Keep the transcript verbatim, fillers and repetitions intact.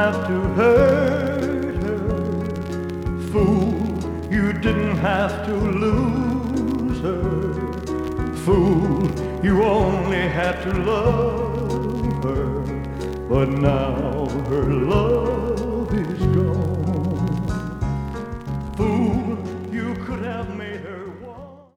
have to hurt her. Fool, you didn't have to lose her. Fool, you only had to love her. But now her love is gone. Fool, you could have made